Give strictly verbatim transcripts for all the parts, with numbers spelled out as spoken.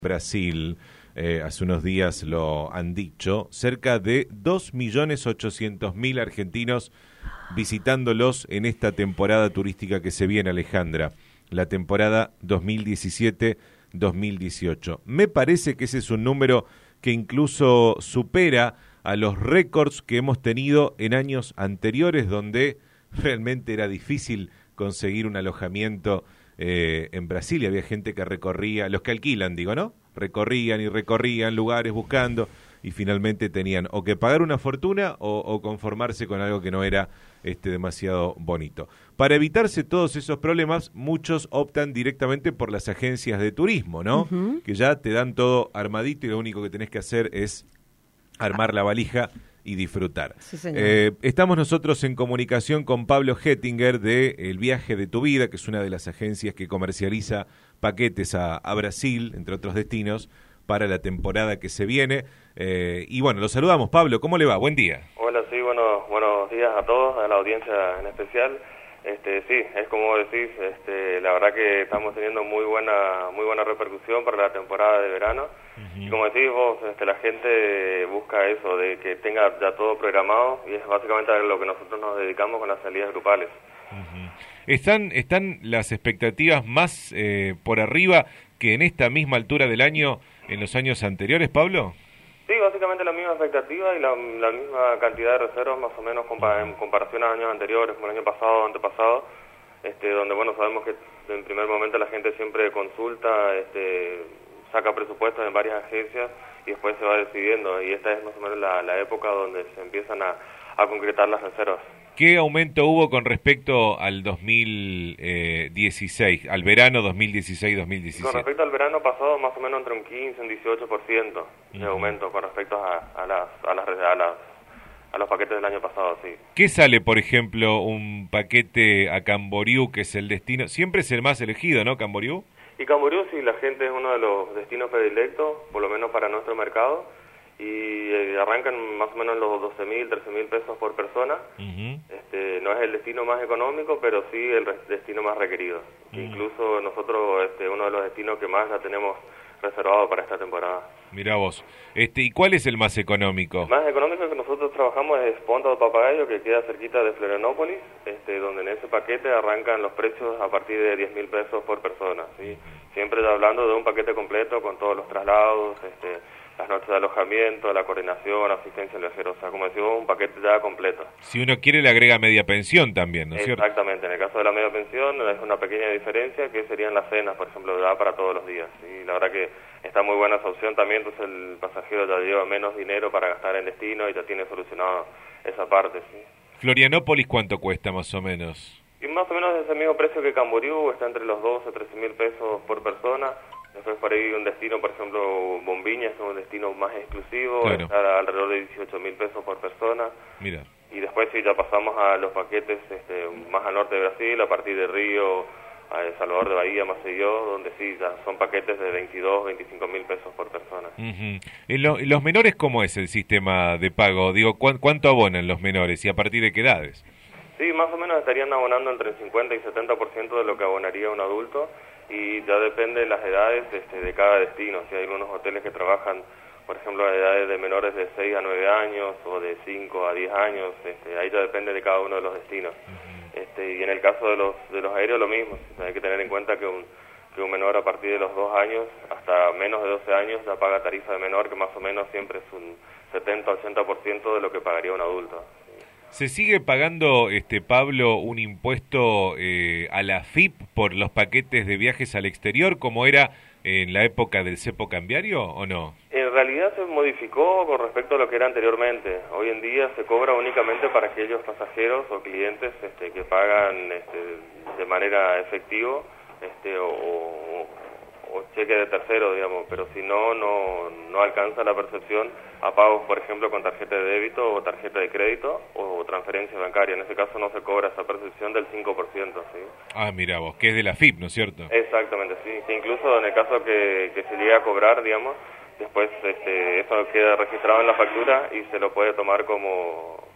Brasil, eh, hace unos días lo han dicho, cerca de dos millones ochocientos mil argentinos visitándolos en esta temporada turística que se viene, Alejandra, la temporada dos mil diecisiete dos mil dieciocho. Me parece que ese es un número que incluso supera a los récords que hemos tenido en años anteriores, donde realmente era difícil conseguir un alojamiento eh, en Brasil, y había gente que recorría, los que alquilan, digo, ¿no? Recorrían y recorrían lugares buscando, y finalmente tenían o que pagar una fortuna o, o conformarse con algo que no era este, demasiado bonito. Para evitarse todos esos problemas, muchos optan directamente por las agencias de turismo, ¿no? Uh-huh. Que ya te dan todo armadito y lo único que tenés que hacer es armar la valija y disfrutar. Sí, señor. Eh, estamos nosotros en comunicación con Pablo Hettinger de El Viaje de tu Vida, que es una de las agencias que comercializa paquetes a, a Brasil, entre otros destinos, para la temporada que se viene. Eh, y bueno, lo saludamos. Pablo, ¿cómo le va? Buen día. Hola, sí, bueno, buenos días a todos, a la audiencia en especial. Este, sí, es como decís, este, la verdad que estamos teniendo muy buena, muy buena repercusión para la temporada de verano. Uh-huh. Y como decís vos, este, la gente busca eso, de que tenga ya todo programado, y es básicamente a lo que nosotros nos dedicamos con las salidas grupales. Uh-huh. ¿Están, están las expectativas más eh, por arriba que en esta misma altura del año en los años anteriores, Pablo? Sí, básicamente la misma expectativa y la, la misma cantidad de reservas, más o menos compa en comparación a años anteriores, como el año pasado o antepasado, este, donde bueno, sabemos que en primer momento la gente siempre consulta, este, saca presupuestos en varias agencias y después se va decidiendo, y esta es más o menos la, la época donde se empiezan a, a concretar las reservas. ¿Qué aumento hubo con respecto al dos mil dieciséis, al verano dos mil dieciséis dos mil diecisiete? Con respecto al verano pasado, más o menos entre un quince y un dieciocho por ciento de uh-huh. aumento con respecto a, a, las, a, las, a, las, a los paquetes del año pasado, sí. ¿Qué sale, por ejemplo, un paquete a Camboriú, que es el destino? Siempre es el más elegido, ¿no, Camboriú? Y Camboriú, sí, la gente es uno de los destinos predilectos, por lo menos para nuestro mercado, y eh, arrancan más o menos los doce mil, trece mil pesos por persona. Uh-huh. Este, no es el destino más económico, pero sí el re- destino más requerido. Uh-huh. Incluso nosotros, este, uno de los destinos que más ya tenemos reservado para esta temporada. Mirá vos. Este, ¿y cuál es el más económico? El más económico que nosotros trabajamos es Ponta do Papagayo, que queda cerquita de Florianópolis, este, donde en ese paquete arrancan los precios a partir de diez mil pesos por persona, ¿sí? Siempre hablando de un paquete completo con todos los traslados, este, las noches de alojamiento, la coordinación, asistencia al viajero, o sea, como decimos, un paquete ya completo. Si uno quiere le agrega media pensión también, ¿no es cierto? Exactamente, en el caso de la media pensión es una pequeña diferencia que serían las cenas, por ejemplo, ya para todos los días. Y la verdad que está muy buena esa opción también, entonces el pasajero ya lleva menos dinero para gastar en destino y ya tiene solucionado esa parte, ¿sí? Florianópolis, ¿cuánto cuesta más o menos? Y más o menos es el mismo precio que Camboriú, está entre los doce, trece mil pesos por persona. Después por ahí un destino, por ejemplo, Bombiñas, es un destino más exclusivo, claro. Está alrededor de dieciocho mil pesos por persona. Mira. Y después sí, ya pasamos a los paquetes este, más al norte de Brasil, a partir de Río, a El Salvador de Bahía, Maceió, donde sí, ya son paquetes de veintidós, veinticinco mil pesos por persona. Uh-huh. ¿En, lo, ¿En los menores cómo es el sistema de pago? Digo, ¿cu- ¿cuánto abonan los menores y a partir de qué edades? Sí, más o menos estarían abonando entre el cincuenta y setenta por ciento de lo que abonaría un adulto, y ya depende de las edades este, de cada destino. Si hay algunos hoteles que trabajan, por ejemplo, a edades de menores de seis a nueve años o de cinco a diez años, este, ahí ya depende de cada uno de los destinos. Uh-huh. Este, y en el caso de los de los aéreos lo mismo, hay que tener en cuenta que un, que un menor a partir de los dos años hasta menos de doce años ya paga tarifa de menor, que más o menos siempre es un setenta a ochenta por ciento de lo que pagaría un adulto. ¿Se sigue pagando, este Pablo, un impuesto eh, a la F I P por los paquetes de viajes al exterior como era en la época del cepo cambiario o no? En realidad se modificó con respecto a lo que era anteriormente. Hoy en día se cobra únicamente para aquellos pasajeros o clientes este, que pagan este, de manera efectiva este, o, o, o cheque de tercero, digamos, pero si no, no, no alcanza la percepción a pagos, por ejemplo, con tarjeta de débito o tarjeta de crédito o transferencia bancaria. En ese caso no se cobra esa percepción del cinco por ciento, ¿sí? Ah, mira vos, que es de la F I P, ¿no es cierto? Exactamente, sí. Que incluso en el caso que, que se llegue a cobrar, digamos, después este, eso queda registrado en la factura y se lo puede tomar como,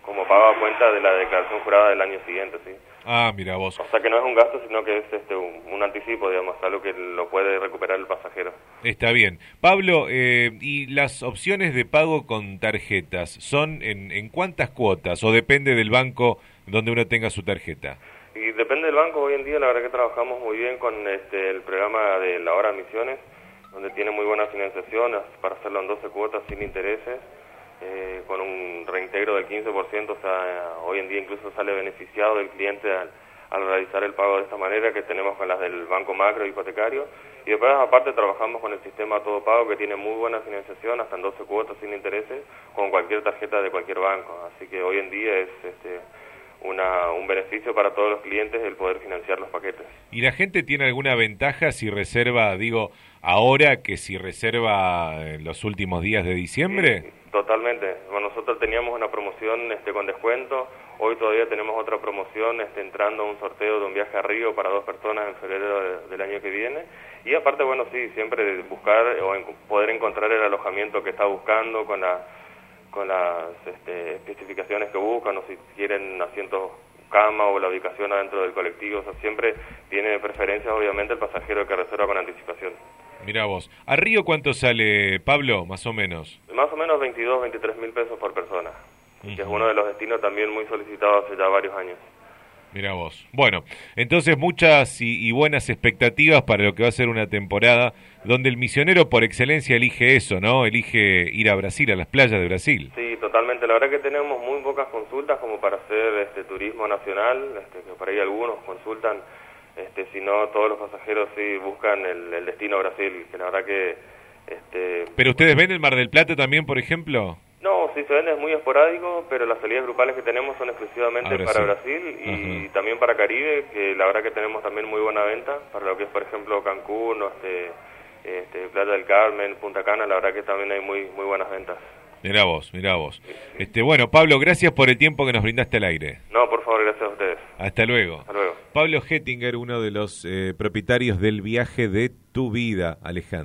como pago a cuenta de la declaración jurada del año siguiente, ¿sí? Ah, mira vos. O sea que no es un gasto, sino que es este un, un anticipo, digamos, algo que lo puede recuperar el pasajero. Está bien. Pablo, eh, ¿y las opciones de pago con tarjetas son en, en cuántas cuotas o depende del banco donde uno tenga su tarjeta? Y depende del banco. Hoy en día la verdad que trabajamos muy bien con este el programa de la hora Misiones, donde tiene muy buena financiación para hacerlo en doce cuotas sin intereses, eh, con un reintegro del quince por ciento, o sea, hoy en día incluso sale beneficiado el cliente al, al realizar el pago de esta manera, que tenemos con las del Banco Macro hipotecario. Y después aparte trabajamos con el sistema Todo Pago, que tiene muy buena financiación, hasta en doce cuotas sin intereses, con cualquier tarjeta de cualquier banco. Así que hoy en día es este una un beneficio para todos los clientes el poder financiar los paquetes. ¿Y la gente tiene alguna ventaja si reserva, digo, ahora que si reserva en los últimos días de diciembre? Sí, totalmente. Bueno, nosotros teníamos una promoción este con descuento. Hoy todavía tenemos otra promoción este, entrando a un sorteo de un viaje a Río para dos personas en febrero de, del año que viene. Y aparte, bueno, sí, siempre buscar o en, poder encontrar el alojamiento que está buscando con la con las este, especificaciones que buscan, o si quieren asientos cama o la ubicación adentro del colectivo. O sea, siempre tiene preferencias, obviamente, el pasajero que reserva con anticipación. Mirá vos. ¿A Río cuánto sale, Pablo, más o menos? Más o menos veintidós, veintitrés mil pesos por persona, uh-huh. que es uno de los destinos también muy solicitados hace ya varios años. Mirá vos. Bueno, entonces muchas y, y buenas expectativas para lo que va a ser una temporada donde el misionero por excelencia elige eso, ¿no? Elige ir a Brasil, a las playas de Brasil. Sí, totalmente. La verdad que tenemos muy pocas consultas como para hacer este turismo nacional, este, que por ahí algunos consultan, este, si no todos los pasajeros sí buscan el, el destino Brasil, que la verdad que... Este, ¿Pero ustedes ven el Mar del Plata también, por ejemplo? No, sí se vende, es muy esporádico, pero las salidas grupales que tenemos son exclusivamente Brasil. para Brasil y uh-huh. también para Caribe, que la verdad que tenemos también muy buena venta, para lo que es, por ejemplo, Cancún, o este, este, Playa del Carmen, Punta Cana, la verdad que también hay muy muy buenas ventas. Mirá vos, mirá vos. Sí, sí. Este, bueno, Pablo, gracias por el tiempo que nos brindaste al aire. No, por favor, gracias a ustedes. Hasta luego. Hasta luego. Pablo Hettinger, uno de los eh, propietarios del viaje de tu vida, Alejandro.